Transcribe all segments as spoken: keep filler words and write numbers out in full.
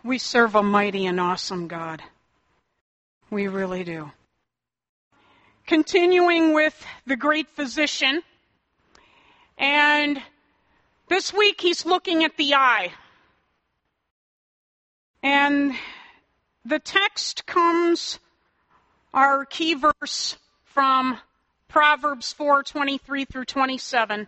We serve a mighty and awesome God. We really do. Continuing with the great physician, and this week he's looking at the eye. And the text comes, our key verse, from Proverbs four, twenty-three through twenty-seven.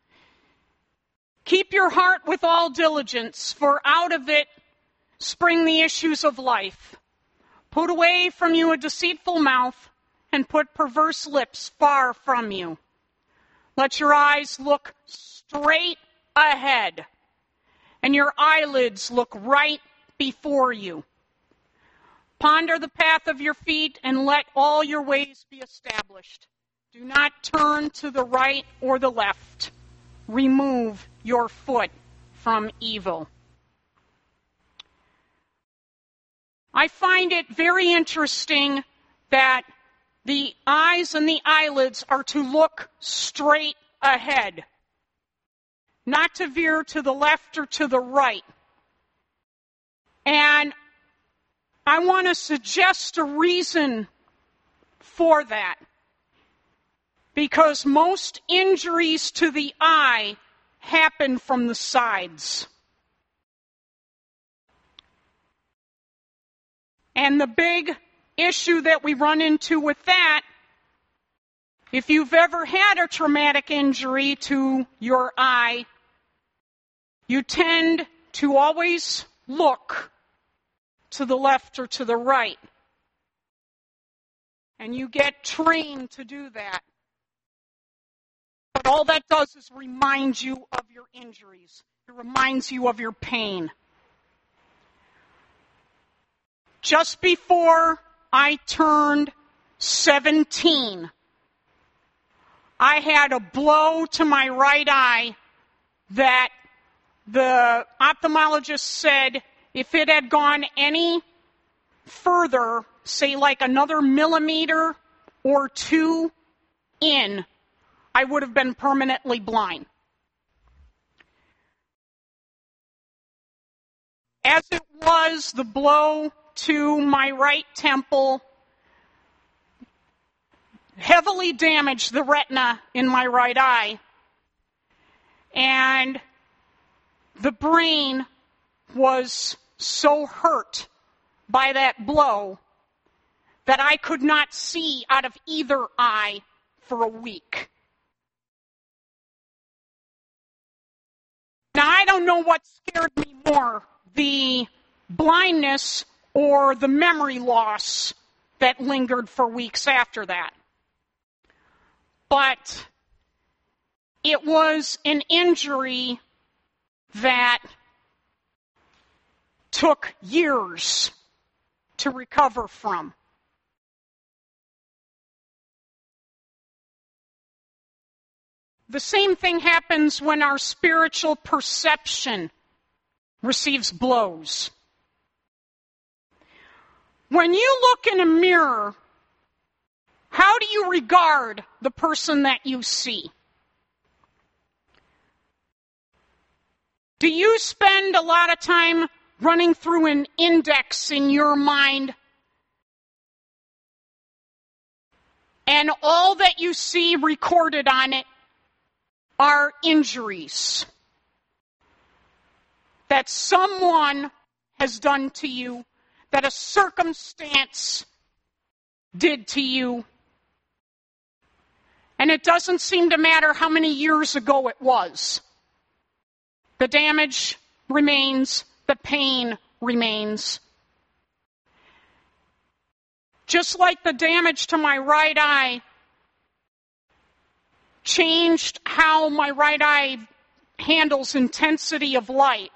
Keep your heart with all diligence, for out of it spring the issues of life. Put away from you a deceitful mouth, and put perverse lips far from you. Let your eyes look straight ahead, and your eyelids look right before you. Ponder the path of your feet, and let all your ways be established. Do not turn to the right or the left. Remove your foot from evil. I find it very interesting that the eyes and the eyelids are to look straight ahead, not to veer to the left or to the right. And I want to suggest a reason for that. Because most injuries to the eye happen from the sides. And the big issue that we run into with that, if you've ever had a traumatic injury to your eye, you tend to always look to the left or to the right. And you get trained to do that. But all that does is remind you of your injuries. It reminds you of your pain. Just before I turned seventeen, I had a blow to my right eye that the ophthalmologist said if it had gone any further, say like another millimeter or two in, I would have been permanently blind. As it was, the blow to my right temple heavily damaged the retina in my right eye. And the brain was so hurt by that blow that I could not see out of either eye for a week. Now, I don't know what scared me more, the blindness or the memory loss that lingered for weeks after that. But it was an injury that took years to recover from. The same thing happens when our spiritual perception receives blows. When you look in a mirror, how do you regard the person that you see? Do you spend a lot of time running through an index in your mind, and all that you see recorded on it are injuries that someone has done to you, that a circumstance did to you, and it doesn't seem to matter how many years ago it was. The damage remains, the pain remains. Just like the damage to my right eye changed how my right eye handles intensity of light,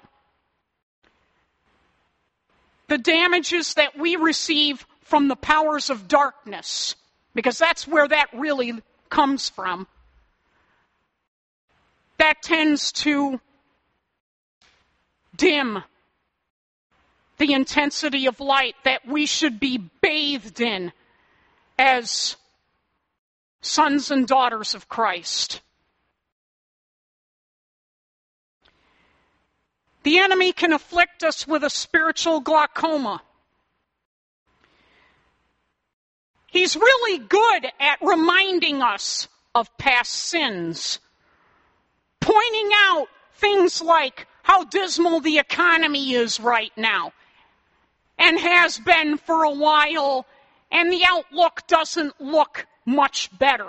the damages that we receive from the powers of darkness, because that's where that really comes from, that tends to dim the intensity of light that we should be bathed in as sons and daughters of Christ. The enemy can afflict us with a spiritual glaucoma. He's really good at reminding us of past sins, pointing out things like how dismal the economy is right now, and has been for a while, and the outlook doesn't look much better.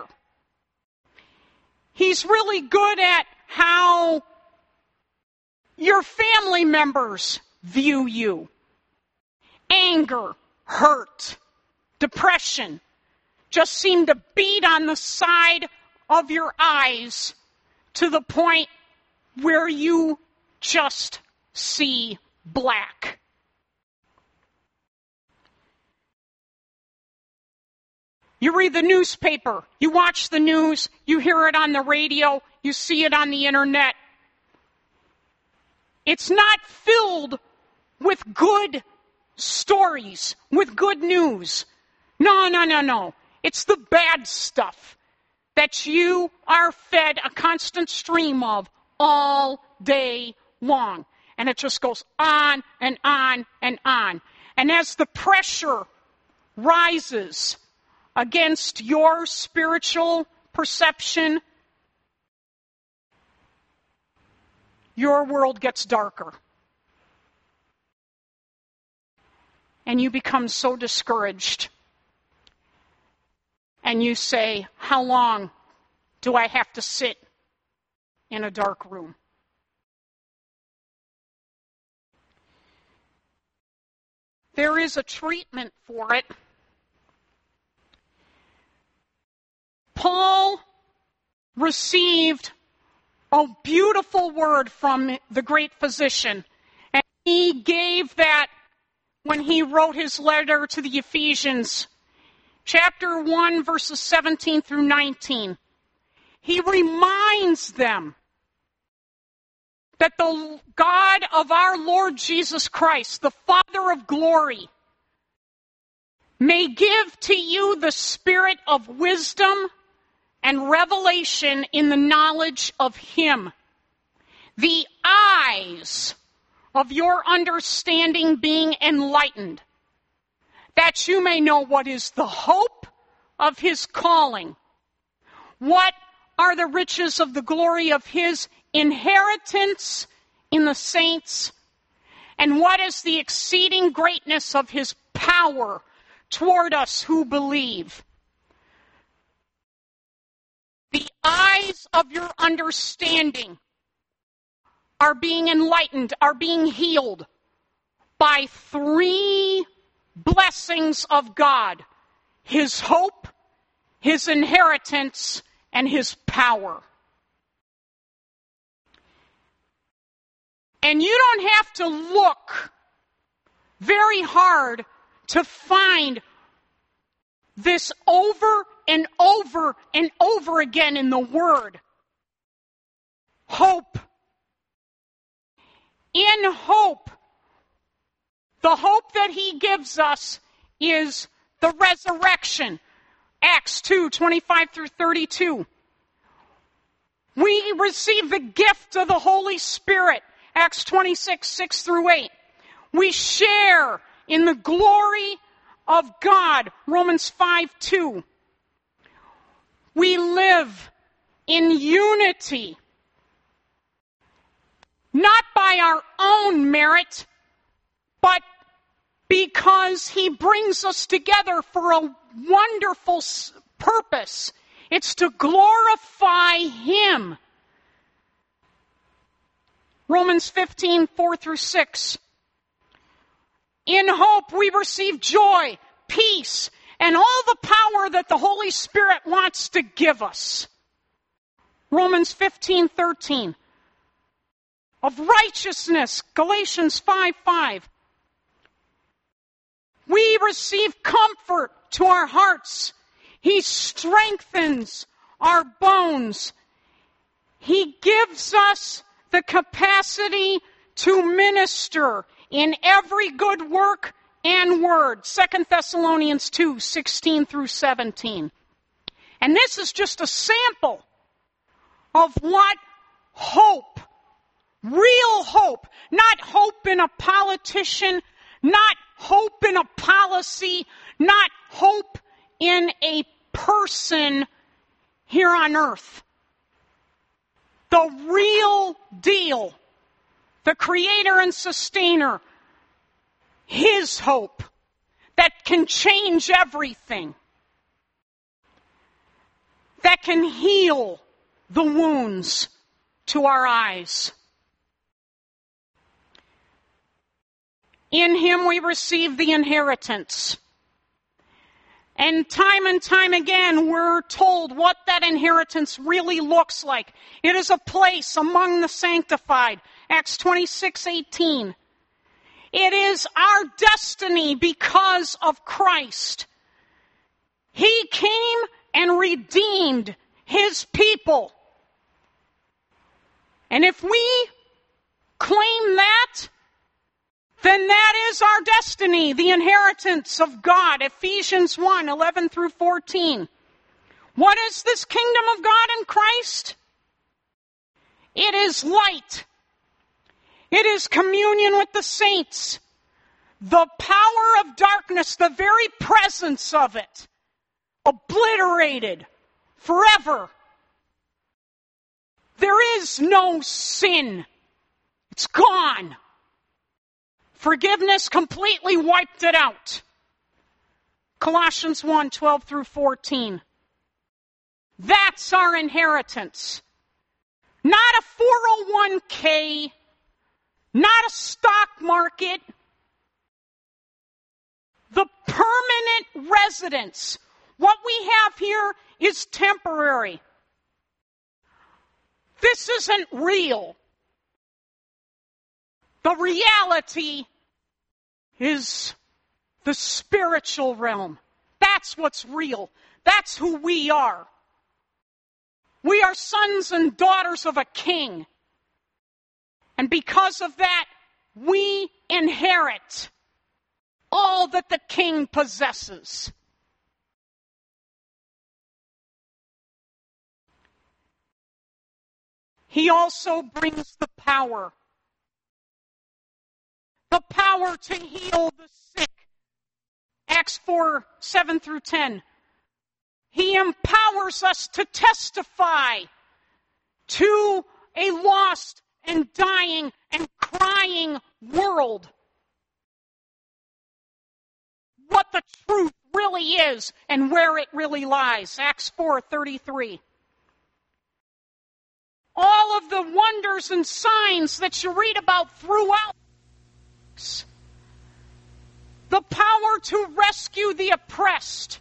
He's really good at how your family members view you. Anger, hurt, depression just seem to beat on the side of your eyes to the point where you just see black. You read the newspaper, you watch the news, you hear it on the radio, you see it on the internet. It's not filled with good stories, with good news. No, no, no, no. It's the bad stuff that you are fed a constant stream of all day long. And it just goes on and on and on. And as the pressure rises against your spiritual perception, your world gets darker. And you become so discouraged. And you say, how long do I have to sit in a dark room? There is a treatment for it. Paul received a beautiful word from the great physician, and he gave that when he wrote his letter to the Ephesians, chapter one, verses seventeen through nineteen. He reminds them that the God of our Lord Jesus Christ, the Father of glory, may give to you the spirit of wisdom and revelation in the knowledge of Him. The eyes of your understanding being enlightened, that you may know what is the hope of His calling, what are the riches of the glory of His inheritance in the saints, and what is the exceeding greatness of His power toward us who believe. The eyes of your understanding are being enlightened, are being healed by three blessings of God: His hope, His inheritance, and His power. And you don't have to look very hard to find this over and over and over again in the Word. Hope. In hope, the hope that He gives us is the resurrection. Acts two, twenty-five through thirty-two. We receive the gift of the Holy Spirit. Acts twenty-six, six through eight. We share in the glory of God. Romans five, two. We live in unity, not by our own merit, but because He brings us together for a wonderful purpose. It's to glorify Him. Romans fifteen, four through six. In hope we receive joy, peace, and all the power that the Holy Spirit wants to give us. Romans fifteen, thirteen. Of righteousness, Galatians five, five. We receive comfort to our hearts. He strengthens our bones. He gives us the capacity to minister in every good work and word. Second Thessalonians two, sixteen through seventeen. And this is just a sample of what hope Real hope, not hope in a politician, not hope in a policy, not hope in a person here on earth. The real deal, the creator and sustainer, his hope that can change everything, that can heal the wounds to our eyes. In him we receive the inheritance. And time and time again, we're told what that inheritance really looks like. It is a place among the sanctified. Acts twenty-six eighteen. It is our destiny because of Christ. He came and redeemed his people. And if we claim that, then that is our destiny, the inheritance of God. Ephesians one eleven through fourteen. What is this kingdom of God in Christ? It is light. It is communion with the saints. The power of darkness, the very presence of it, obliterated forever. There is no sin. It's gone. Forgiveness completely wiped it out. Colossians one twelve through fourteen. That's our inheritance. Not a four oh one k, not a stock market. The permanent residence. What we have here is temporary. This isn't real. The reality is the spiritual realm. That's what's real. That's who we are. We are sons and daughters of a king. And because of that, we inherit all that the king possesses. He also brings the power. The power to heal the sick. Acts four, seven through ten. He empowers us to testify to a lost and dying and crying world what the truth really is and where it really lies. Acts four thirty-three. All of the wonders and signs that you read about throughout. The power to rescue the oppressed.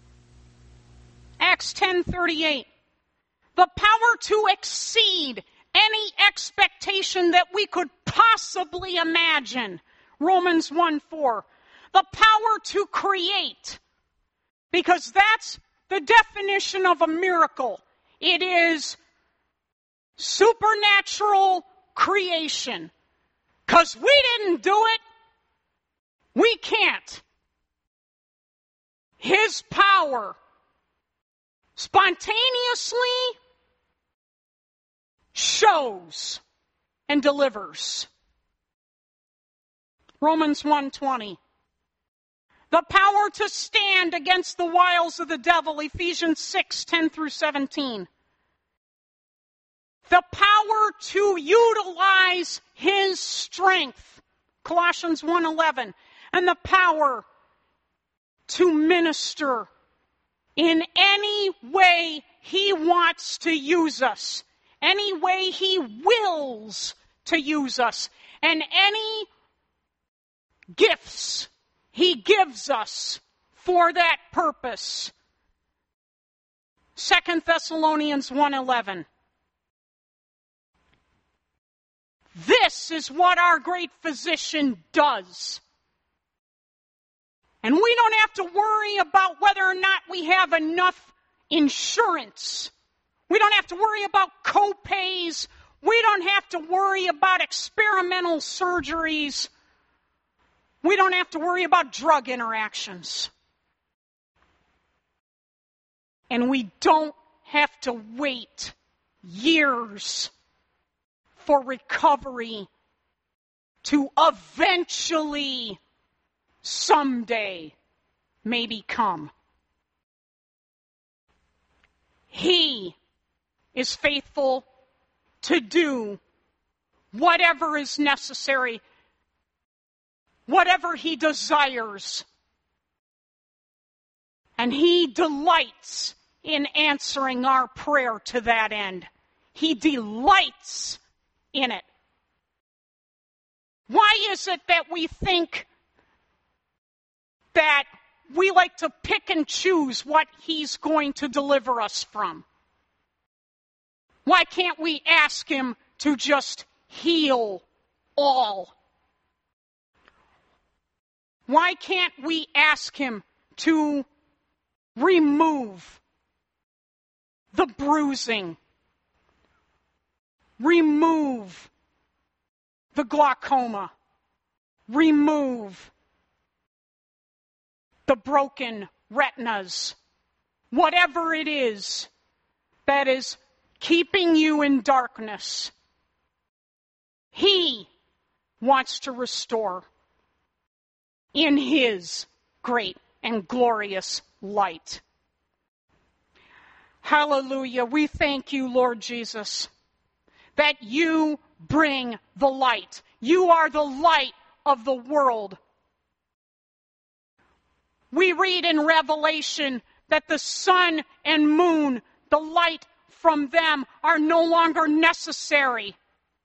Acts ten thirty-eight. The power to exceed any expectation that we could possibly imagine. Romans one four. The power to create. Because that's the definition of a miracle. It is supernatural creation. Because we didn't do it. We can't. His power spontaneously shows and delivers. Romans one twenty. The power to stand against the wiles of the devil. Ephesians six ten through seventeen. The power to utilize his strength. Colossians one eleven. And the power to minister in any way he wants to use us. Any way he wills to use us. And any gifts he gives us for that purpose. Second Thessalonians one eleven. This is what our great physician does. And we don't have to worry about whether or not we have enough insurance. We don't have to worry about co-pays. We don't have to worry about experimental surgeries. We don't have to worry about drug interactions. And we don't have to wait years for recovery to eventually, someday, maybe come. He is faithful to do whatever is necessary, whatever he desires. And he delights in answering our prayer to that end. He delights in it. Why is it that we think that we like to pick and choose what he's going to deliver us from? Why can't we ask him to just heal all? Why can't we ask him to remove the bruising, remove the glaucoma, remove the broken retinas, whatever it is that is keeping you in darkness? He wants to restore in his great and glorious light. Hallelujah. We thank you, Lord Jesus, that you bring the light. You are the light of the world. We read in Revelation that the sun and moon, the light from them, are no longer necessary.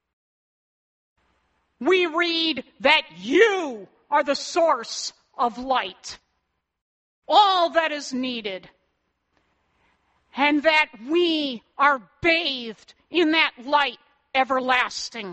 We read that you are the source of light, all that is needed, and that we are bathed in that light everlasting.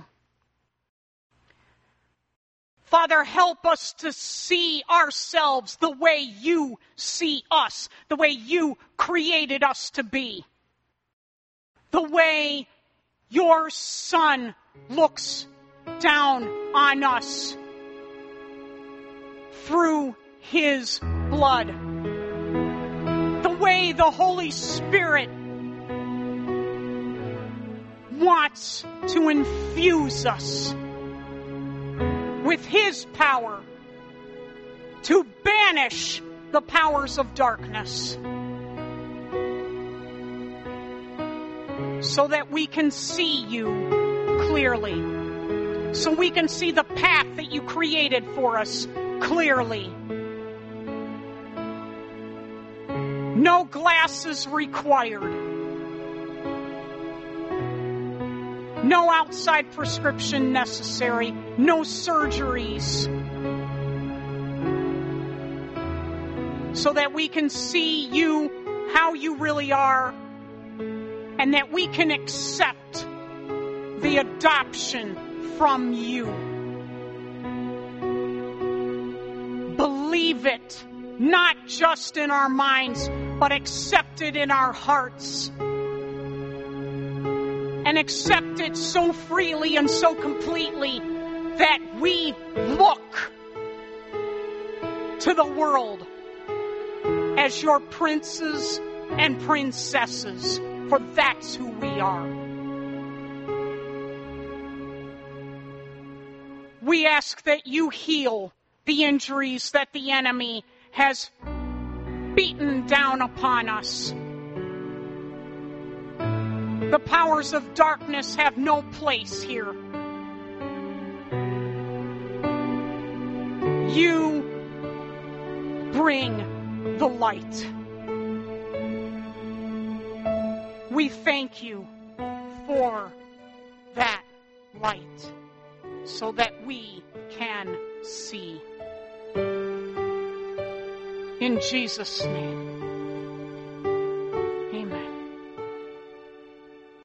Father, help us to see ourselves the way you see us, the way you created us to be, the way your Son looks down on us through his blood, the way the Holy Spirit wants to infuse us with his power to banish the powers of darkness, so that we can see you clearly, so we can see the path that you created for us clearly. No glasses required. No outside prescription necessary. No surgeries. So that we can see you how you really are, and that we can accept the adoption from you. Believe it, not just in our minds, but accept it in our hearts. And accept it so freely and so completely that we look to the world as your princes and princesses, for that's who we are. We ask that you heal the injuries that the enemy has beaten down upon us. The powers of darkness have no place here. You bring the light. We thank you for that light, so that we can see. In Jesus' name.